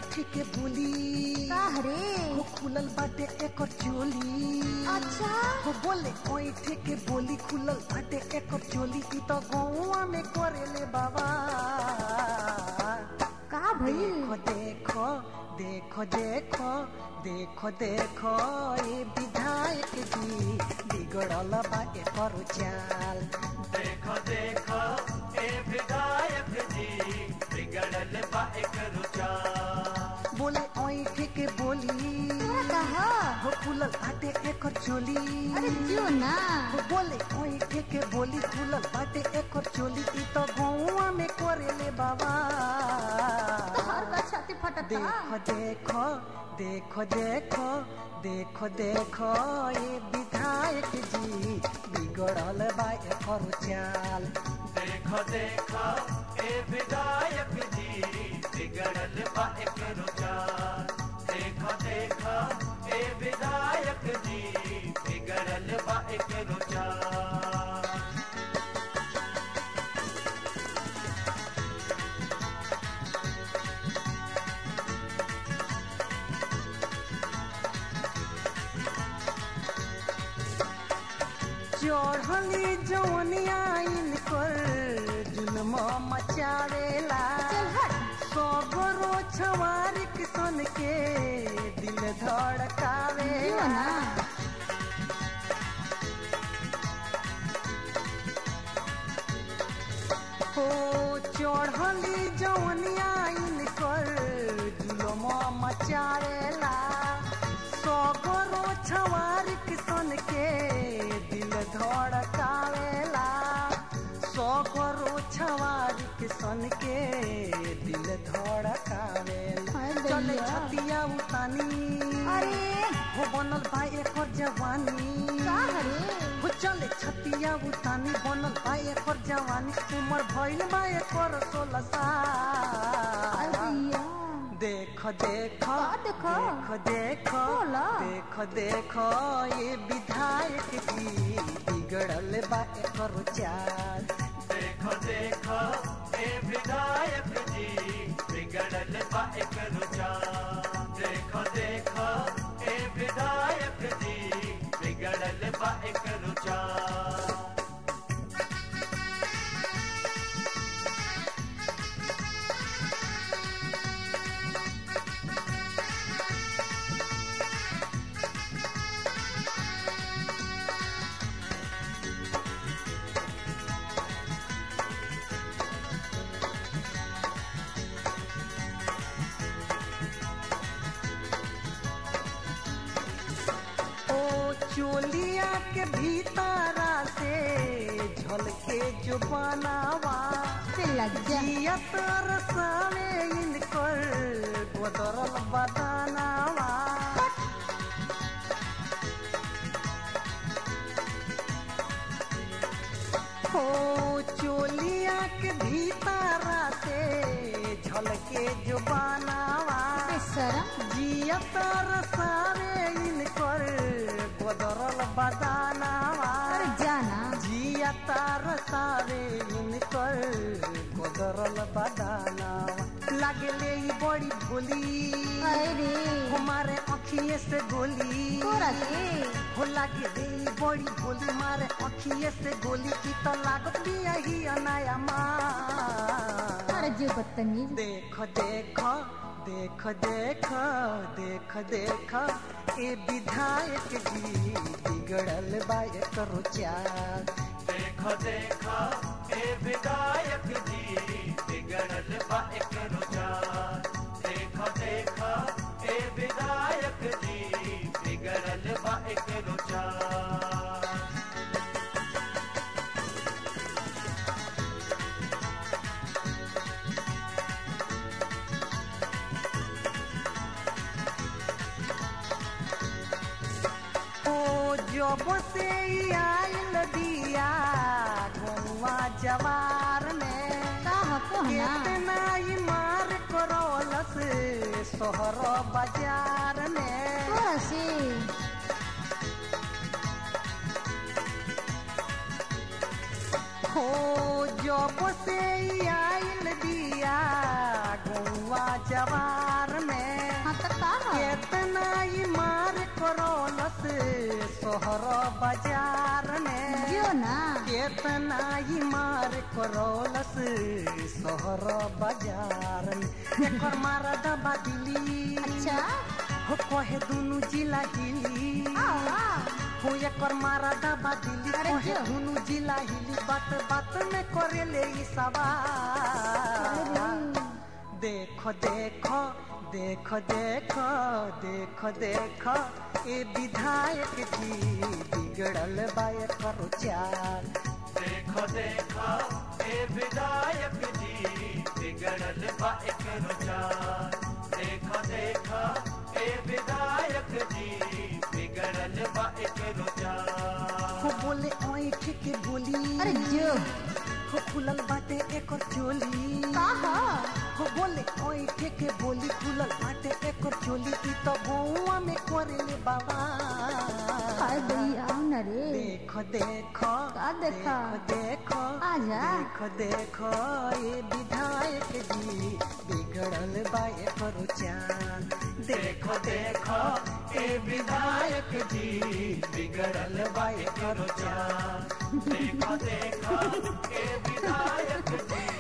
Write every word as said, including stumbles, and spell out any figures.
ऐठ के बोली का रे हो खुलल बाटे एकर चोली। अच्छा हो बोले ऐठ के बोली खुलल बाटे एकर चोली। ई तो गौवा में करेले बाबा। का भइल देखो देखो देखो देखो देखो ये विधायक जी बिगड़ल बा एकर चाल। देखो देखो ए विधायक जी बिगड़ल बा एकर चाल। बोले ऐठ के बोली कहा हो खुलल बाटे एकर चोली। अरे क्यों ना हो बोले ऐठ के बोली खुलल बाटे एकर चोली। ई तो गौवा में करेले बाबा। हर का छाती फटता। देखो देखो देखो देखो देखो देखो ये विधायक जी बिगड़ल बा एकर चाल। देखो देखो ए विधायक जी बिगड़ल बा एकर चाल। देखो देखो ए विधायक जी बिगड़ल बा एकर चाल। चढ़ली जौनिया इनकर जुल्म मचावेला। सगरो छवारी किसन के दिल धड़कावेला। हो चढ़ली जौनिया इनकर जुल्म मचावेला। सगरो छवारी किसन के दिल धड़कावेला। सगरो छवारी किसन के दिल धड़कावेला। चले छतिया उतानी अरे हो बनल बा एकर जवानी। हो चले छतिया उतानी बनल बा एकर जवानी। उमर भइल बा एकर सोलह साल। देखो देखो देखो देखो देखो देखो देखो ये विधायक जी बिगड़ल बा एकर चाल। देखो देखो ए विधायक जी बिगड़ल बा एकर चाल। देखो देखो ए विधायक जी बिगड़ल बा एकर चाल। चोलिया के भीतरा से झलके जो बनावा। जियत रसावे इनकर गोदरल बदनावा। हो चोलिया के भीतरा से झलके जो बनावा। जियत रसावे इनकर गोदरल बदनावा। जाना जिया तार सारे इनकर गोदरल बदनावा। लागले ई बड़ी भोली अरे हमारे अखिए से गोली। हो लागले ई बड़ी भोली मारे अखिए से गोली। की तो लागत भी यही अनाया माँ। अरे जो बदतमीज। देखो देखो देखो देखो देखो देखो ए विधायक जी बिगड़ल बा एकर चाल। देखो देखो ए विधायक जी बिगड़ल बा एकर चाल। देखो देखो ए विधायक जी बिगड़ल बा एकर चाल। जब से आइल दिया गौवा जवार में। कितना ही मार करौलस शहर बाजार में। हो जब से आइल दिया गौवा जवार में। सोहर बाजार में जो ना केतना ही मार करौलस सोहर बाजार में एकर मारा दबा दिली अच्छा हो कहे दुनु जिला हिली आवा हो एकर मारा दबा दिली अरे कहे जो। दुनु जिला हिली बात बात में करे ले ई सवाल देखो देखो देखो देखो देखो देखो ए विधायक जी बिगड़ल बाय करो चाल देखो देखो ए विधायक जी बिगड़ल बा एकरो चाल देखो देखो ए विधायक जी बिगड़ल बा एकरो चाल हो बोले ऐठ के बोली अरे जो हो खुलल बाटे एकर चोली कहा हो बोले ऐठ के बोली खुलल बाटे एकर चोली ई तो गौवा में करेले बाबा हाय भैया न रे देखो देखो का देखा? देखो देखो आजा। देखो देखो ये विधायक जी बिगड़ल बाय करो चाल देखो देखो ए विधायक जी बिगड़ल बा एकरो चाल देखो देखो ए विधायक जी